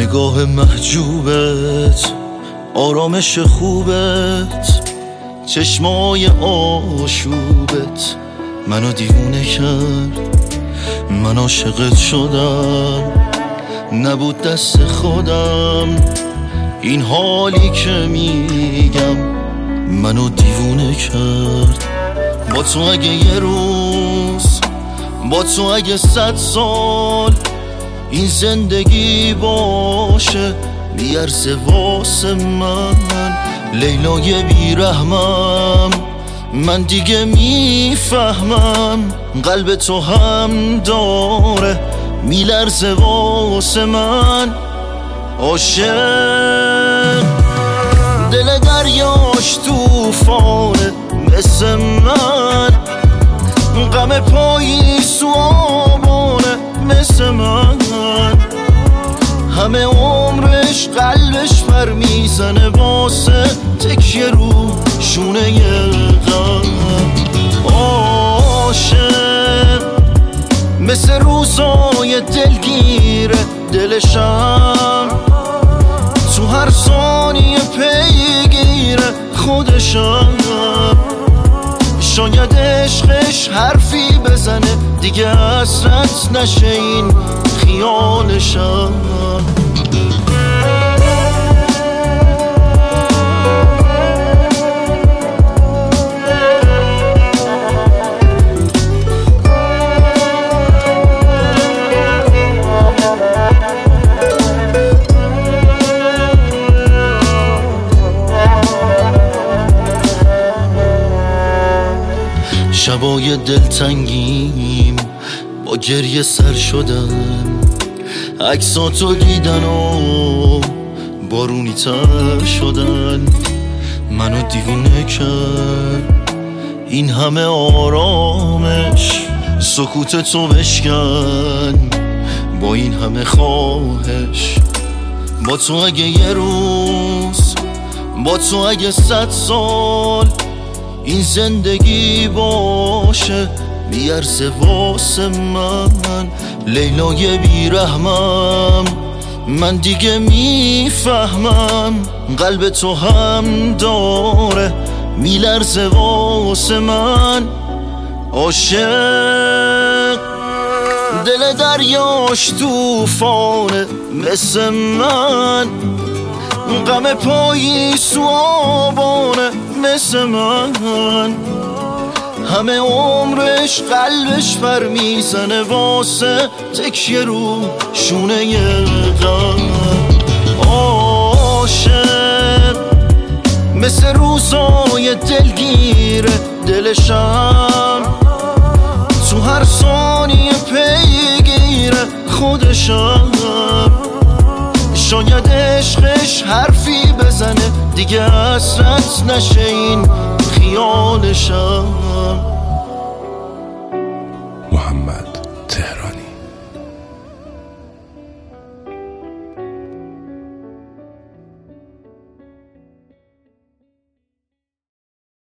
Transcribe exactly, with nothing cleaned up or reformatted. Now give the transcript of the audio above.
نگاه محجوبت، آرامش خوبت، چشمای آشوبت منو دیوونه کرد. من عاشقت شدم، نبود دست خودم. این حالی که میگم منو دیوونه کرد. با تو اگه یه روز، با تو اگه صد سال این زندگی باشه میارزه واسه من. لیلای بیرحمم، من دیگه میفهمم قلب تو هم داره میلرزه واسه من. عاشق دل دریاش توفانه مثل من، غم پاییز و آبانه مثل من. همه عمرش قلبش پر میزنه واسه تکیه رو شونه غم. عاشق مثل روزای دلگیره دلشم، تو هر ثانیه پیگیره خودشم. شاید عشقش حرفی بزنه دیگه حسرت نشه این خیالشم. شبای دلتنگیم با گریه سر شدم، عکساتو دیدن و بارونی تر شدن منو دیوونه کرد. این همه آرامش سکوت تو بشکن با این همه خواهش. با تو اگه یه روز، با تو اگه صد سال این زندگی باشه میارزه واسه من. لیلای بیرحمم، من دیگه میفهمم قلب تو هم داره میلرزه واسه من. عاشق دل دریاش توفانه مثل من، غم پاییز و آبانه مثل من. همه عمرش قلبش پر میزنه واسه تکیه رو شونه غم. عاشق مثل روزای دلگیره دلشم، تو هر ثانیه پیگیره خودشم. شاید عشقش حرفی بزنه دیگه حسرت نشه این خیالشم.